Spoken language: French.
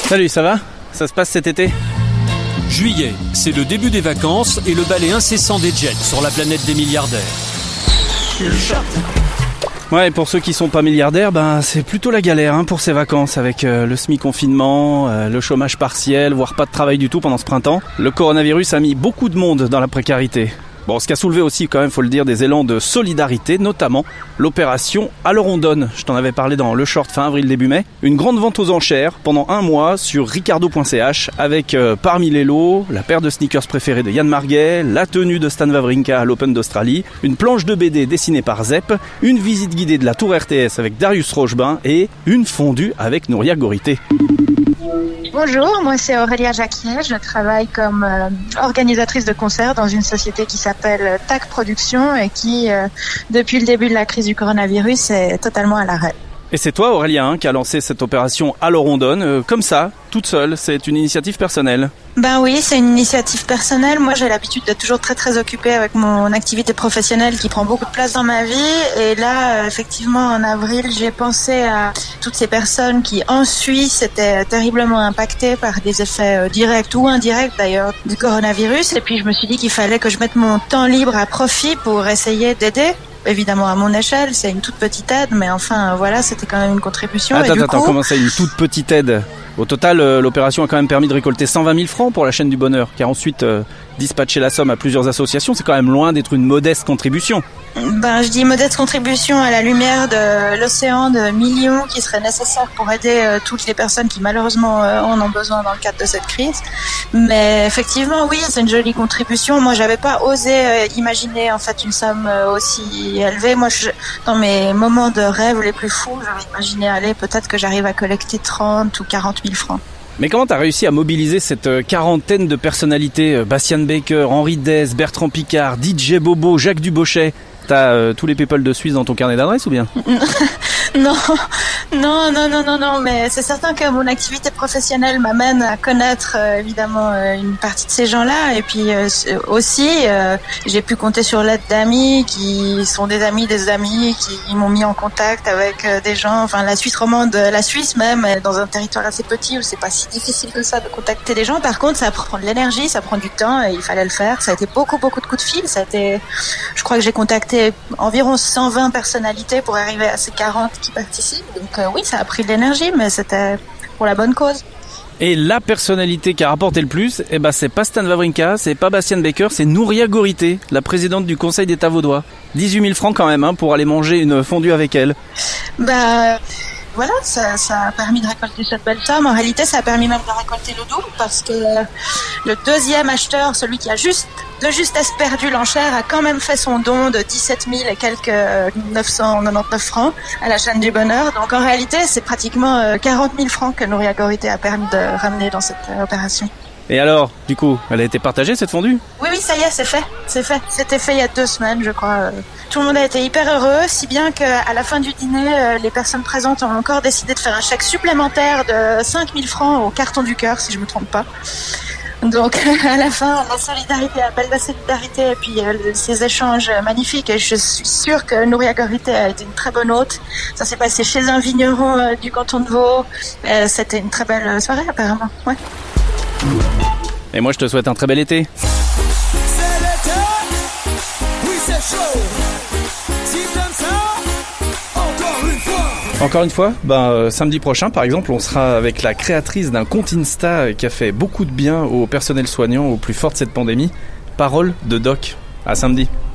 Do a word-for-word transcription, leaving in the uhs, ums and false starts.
Salut, ça va ? Ça se passe cet été ? Juillet, c'est le début des vacances et le balai incessant des jets sur la planète des milliardaires. Le short. Ouais, pour ceux qui sont pas milliardaires, ben c'est plutôt la galère hein, pour ces vacances avec euh, le semi-confinement, euh, le chômage partiel, voire pas de travail du tout pendant ce printemps. Le coronavirus a mis beaucoup de monde dans la précarité. Bon, ce qui a soulevé aussi, quand même, faut le dire, des élans de solidarité, notamment l'opération Alors on donne. Je t'en avais parlé dans Le Short fin avril, début mai. Une grande vente aux enchères pendant un mois sur ricardo point c h avec euh, parmi les lots la paire de sneakers préférée de Yann Marguet, la tenue de Stan Wawrinka à l'Open d'Australie, une planche de B D dessinée par Zep, une visite guidée de la Tour R T S avec Darius Rochebin et une fondue avec Nouria Gorité. Bonjour, moi c'est Aurélia Jacquier, je travaille comme euh, organisatrice de concerts dans une société qui s'appelle T A C Productions et qui, euh, depuis le début de la crise du coronavirus, est totalement à l'arrêt. Et c'est toi Aurélia hein, qui a lancé cette opération Alors on donne, euh, comme ça, toute seule, c'est une initiative personnelle. Ben oui, c'est une initiative personnelle. Moi, j'ai l'habitude d'être toujours très très occupée avec mon activité professionnelle qui prend beaucoup de place dans ma vie. Et là, euh, effectivement, en avril, j'ai pensé à toutes ces personnes qui, en Suisse, étaient terriblement impactées par des effets euh, directs ou indirects d'ailleurs du coronavirus. Et puis, je me suis dit qu'il fallait que je mette mon temps libre à profit pour essayer d'aider. Évidemment, à mon échelle, c'est une toute petite aide, mais enfin, voilà, c'était quand même une contribution. Attends, et du attends, coup... comment ça, une toute petite aide ? Au total, euh, l'opération a quand même permis de récolter cent vingt mille francs pour la chaîne du bonheur, qui a ensuite euh, dispatché la somme à plusieurs associations. C'est quand même loin d'être une modeste contribution. Ben, je dis modeste contribution à la lumière de l'océan de millions qui serait nécessaire pour aider euh, toutes les personnes qui malheureusement euh, en ont besoin dans le cadre de cette crise. Mais effectivement, oui, c'est une jolie contribution. Moi, j'avais pas osé euh, imaginer en fait une somme euh, aussi élevée. Moi, je, dans mes moments de rêve les plus fous, j'avais imaginé aller peut-être que j'arrive à collecter trente ou quarante mille francs. Mais comment t'as réussi à mobiliser cette euh, quarantaine de personnalités euh, Bastian Baker, Henri Dess, Bertrand Picard, D J Bobo, Jacques Dubochet? T'as euh, tous les people de Suisse dans ton carnet d'adresse ou bien? Non, non, non, non, non, non, mais c'est certain que mon activité professionnelle m'amène à connaître euh, évidemment euh, une partie de ces gens-là et puis euh, aussi euh, j'ai pu compter sur l'aide d'amis qui sont des amis des amis qui m'ont mis en contact avec euh, des gens, enfin la Suisse romande, la Suisse même, est dans un territoire assez petit où c'est pas si difficile que ça de contacter des gens. Par contre, ça prend de l'énergie, ça prend du temps et il fallait le faire. Ça a été beaucoup, beaucoup de coups de fil. Ça a été, je crois que j'ai contacté environ cent vingt personnalités pour arriver à ces quarante qui participent. Donc euh, oui, ça a pris de l'énergie, mais c'était pour la bonne cause. Et la personnalité qui a rapporté le plus, eh ben c'est pas Stan Wawrinka, c'est pas Bastian Baker, c'est Nouria Gorité, la présidente du Conseil d'État vaudois. dix-huit mille francs quand même hein, pour aller manger une fondue avec elle. Bah voilà, ça, ça a permis de récolter cette belle somme. En réalité, ça a permis même de récolter le double parce que le deuxième acheteur, celui qui a juste de justesse perdu l'enchère, a quand même fait son don de dix-sept mille et quelques neuf cent quatre-vingt-dix-neuf francs à la chaîne du bonheur. Donc en réalité, c'est pratiquement quarante mille francs que Nouria Gorité a permis de ramener dans cette opération. Et alors, du coup, elle a été partagée cette fondue ? Oui, oui, ça y est, c'est fait, c'est fait. C'était fait il y a deux semaines, je crois. Tout le monde a été hyper heureux, si bien qu'à la fin du dîner, les personnes présentes ont encore décidé de faire un chèque supplémentaire de cinq mille francs au carton du cœur, si je me trompe pas. Donc, à la fin, la solidarité, appel de la solidarité, et puis euh, ces échanges magnifiques. Et je suis sûre que Nouria Gorité a été une très bonne hôte. Ça s'est passé chez un vigneron euh, du canton de Vaud. Euh, c'était une très belle soirée, apparemment. Ouais. Et moi, je te souhaite un très bel été. C'est l'été, oui c'est chaud. Si t'aimes ça, encore une fois. Encore une fois, ben, euh, samedi prochain, par exemple, on sera avec la créatrice d'un compte Insta qui a fait beaucoup de bien au personnel soignant au plus fort de cette pandémie. Parole de Doc. À samedi.